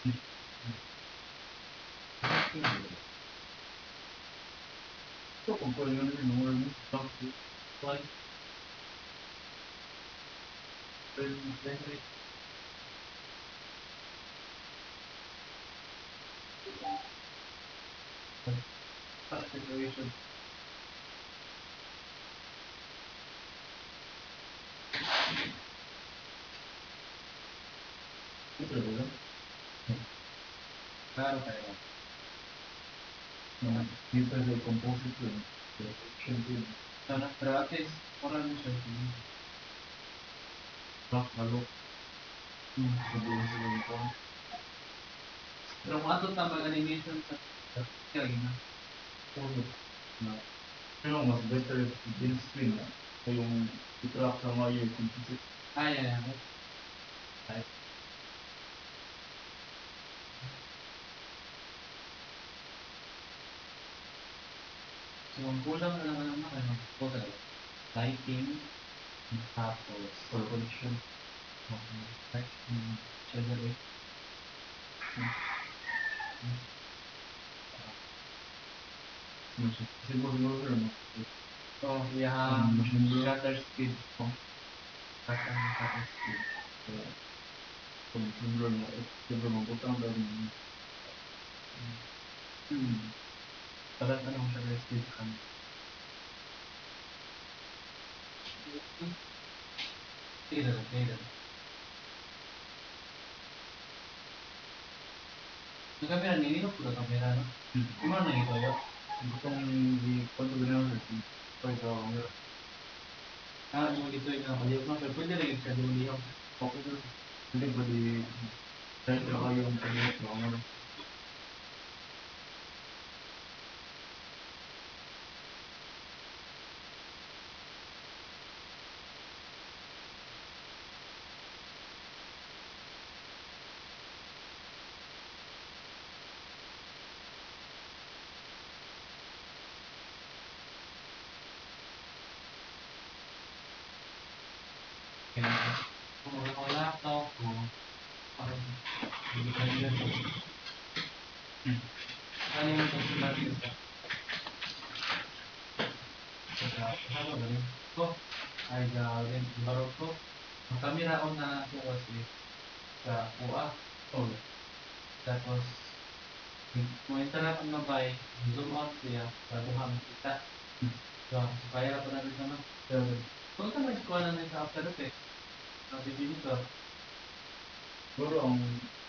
Ito, kung pwede nga natin, mga ano, like, situation. Ito, diba? Claro tayo. Dito sa composition. Pero at least, parang siya. Halo. Sabihin sila yung phone. Pero kung ato tambang animation sa kaya na. Pero mas better din screen na. Yung i-track sa mga yung composite. Yeah. Right. So, ang kulang na naman naman ano, total lighting, tapos production, generate. So, yeah, shutter speed po. Shutter speed. Dapat anong shutter speed ka? Later. Yung camera, ninino po na camera, no? Kumano na ito yun? Itong pag-gano'n sa camera. Yung dito yung nakaliw na. Pero pwede rin siya lumiyaw. Okay na. Hindi ba di... Dahil na kayo ang pag-gano'n sa camera. Kung wala ka ko, hindi ka nila ito. Ano yung ito natin sa... Ano ba rin? Ito, ay gawin. Barog ko. Ang camera ko na ito kasi sa UA. Tapos, kung ito na kung nabay, zoom out siya, baguhang kita. So, kaya pa natin naman. Kung ito na ito na sa After Effects, ang video nito. Siguro ang